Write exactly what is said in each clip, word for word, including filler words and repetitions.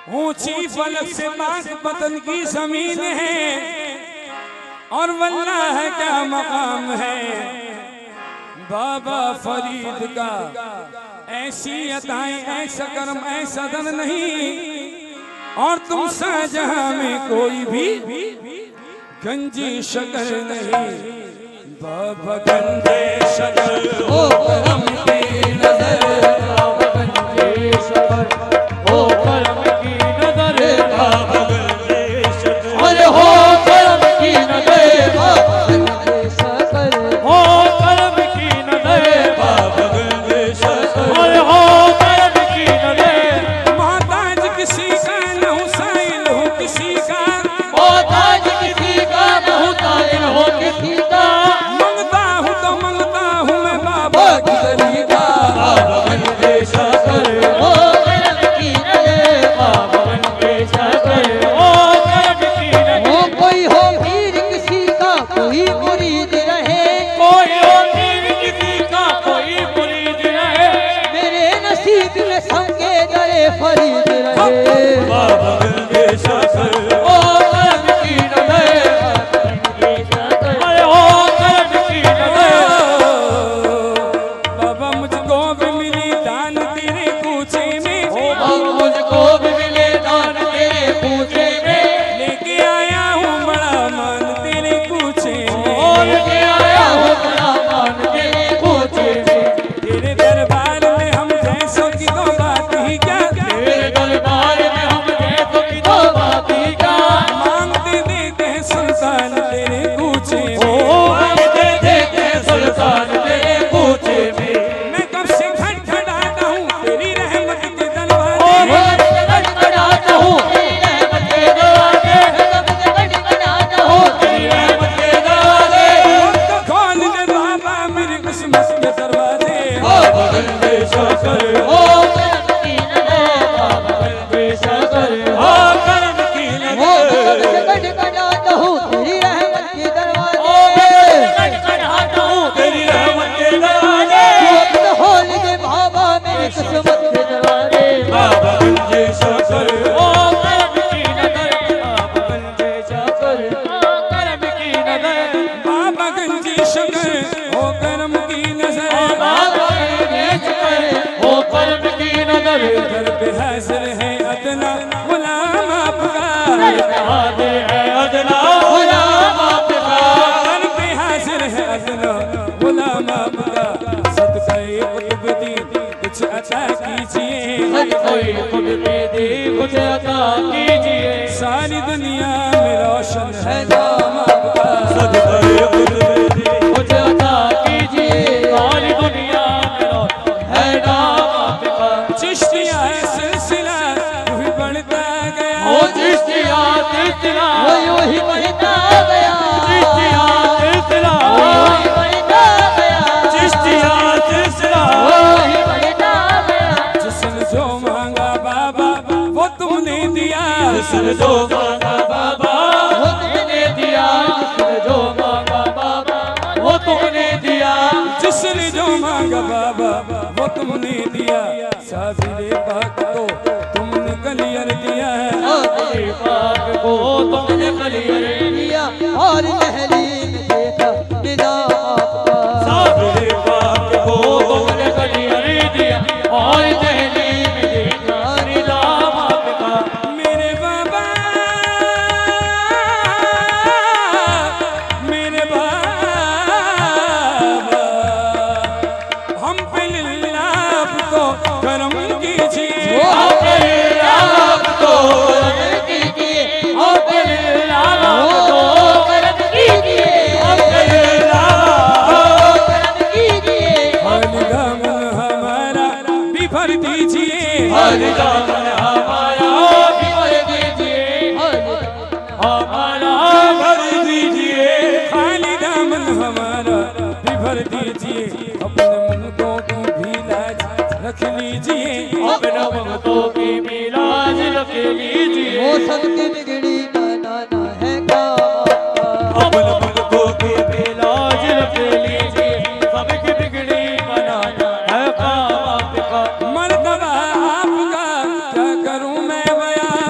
ऊंची फलक से पाक पतन की जमीन है और वल्लाह है क्या मकाम है बाबा फरीद का। ऐसी अताएं ऐसा कर्म ऐसा धन नहीं और तुम शाहजहां में कोई भी गंजी शक्ल नहीं। बाबा गंजे शक्ल ओ करम की नजर, बाबा गंजे शक्ल ओ करम की नजर, बाबा गंजे शक्ल अरे हो करम की नजर, बाबा गंजे शक्ल हो करम की नजर, बाबा गंजे शक्ल अरे हो करम की नजर। मोहताज किसी का न हुसैन हो किसी का, मोहताज किसी का न हुसैन हो किसी का, फरीद रहे बाबा गंजे शक्ल ओ करम की नजर, अरे ओ करम की नजर। बाबा मुझको भी मिली दान तेरे कूचे में, बाबा मुझको भी मिले दान तेरे कूचे में, लेके आया हूँ बड़ा मान तेरे कूचे में, लेके आया हूँ बड़ा मान तेरे कूचे में। तेरे दरबार में हम जैसों की तो बात ही क्या, दर पे हाजिर है अदना गुलाम आपका, हाजिर है अदना गुलाम आपका, दर पे हाजिर है अदना गुलाम आपका। सदक़े कुतुब दी कुछ अता कीजिए, सदक़े कुतुब दी कुछ अता कीजिए, सारी दुनिया में रोशन है नाम आपका। सदक़े कुतुब दी कुछ अता कीजिए, सारी दुनिया में रोशन है नाम आपका। चिश्तिया है सिलसिला यूं ही बढ़ता गया, ओ चिश्तिया सिलसिला वो यूं ही बढ़ता गया, चिश्तिया सिलसिला वो यूं ही बढ़ता गया, चिश्तिया सिलसिला वो यूं ही बढ़ता गया। जिसने जो मांगा बाबा वो तुमने दिया, जिसने जो मांगा बाबा वो तुमने दिया, जिसने जो मांगा बाबा वो तुमने दिया, जिसने जो मांगा बाबा वो तुमने दिया। साबिरे पाक को तुमने कलियर दिया है, साबिरे पाक को तुमने कलियर दिया और तहलीम देखा निजाम आपका। साबिरे पाक को तुमने कलियर दिया और तहलीम देखा निजाम आपका। मेरे बाबा मेरे बाबा हम पे लिल्लाह तो करम कीजिए, हम पे लिल्लाह तो करम कीजिए, हम पे लिल्लाह तो करम कीजिए, हम पे लिल्लाह तो करम कीजिए। खाली दामन हमारा भी भर दीजिए, खाली दामन हमारा भी भर दीजिए, हमारा भर दीजिए, खाली दामन हमारा भी भर दीजिए। अपने मुल्कों की भी लाज रख लीजिए, अपने मुल्कों की भी लाज रख लीजिए, वो सबकी बिगड़ी बनाना है काम, अपने मुल्कों की भी लाज रख लीजिए, सबकी बिगड़ी बनाना है काम आपका। मर्तबा आपका क्या करूं मैं बयां,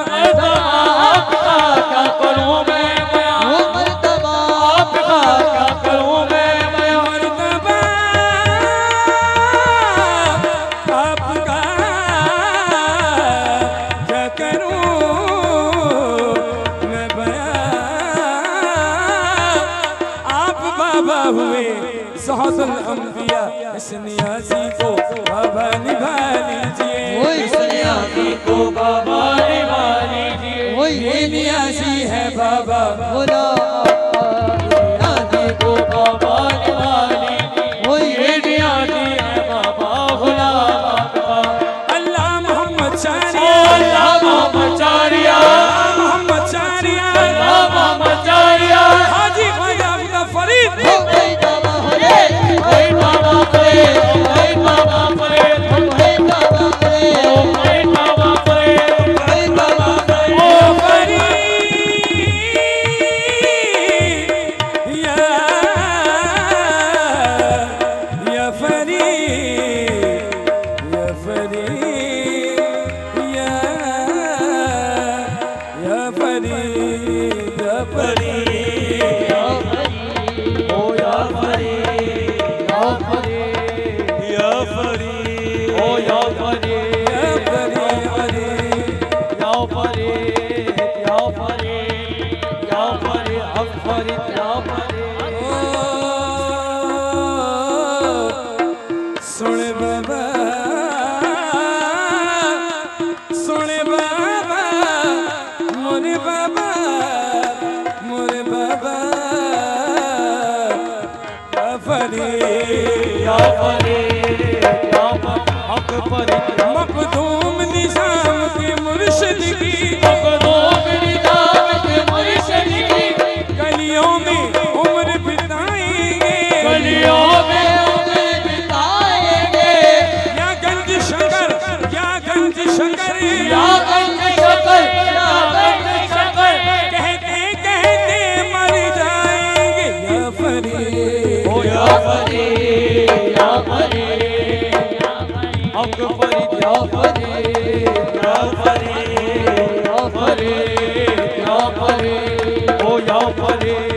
सौदल अंबिया इस नियाजी को बाबा निभा लीजिए, इस नियाजी को बाबा निभा लीजिए। ये नियाजी है बाबा भोला नियाजी को बाबा निभा लीजिए, ये नियाजी है बाबा भोला बाबा। अल्लाह मोहम्मद चारिया, अल्लाह मोहम्मद चारिया, मोहम्मद चारिया, अल्लाह मोहम्मद चारिया। हाजी ख्वाजा अब्दुल फरीद हो गई बाबा हरे, हो गई बाबा हरे, हो गई बाबा हरे, हो गई बाबा हरे, हो गई बाबा हरे, हो गई बाबा हरे। ओ फरीद या या फरीद या फरीद या या फरीद या फरीद ओ या फरीद, या फरीद, या फरीद, ओ या फरीद, या फरीद या फरीद, या फरीद, या फरीद, हम फरीद, या फरीद। सुन बाबा सुन बाबा मोरे बाबा मोरे बाबा या फरीद या फरीद, या फरीद, हक फरीद, या मखदूम निजाम के मुर्शिद की मखदूम निजाम के मुर्शिद की गलियों में उम्र बिताएंगे, गलियों में उम्र बिताएंगे। या गंज शंकर या गंज शंकर या गंज शंकर, या गंज शंकर, कहते कहते मर जाएंगे या फरीद ओ या फरीद, या फरीद, हक फरीद, या फरीद, या फरीद, या फरीद, या फरीद, ओ या फरीद।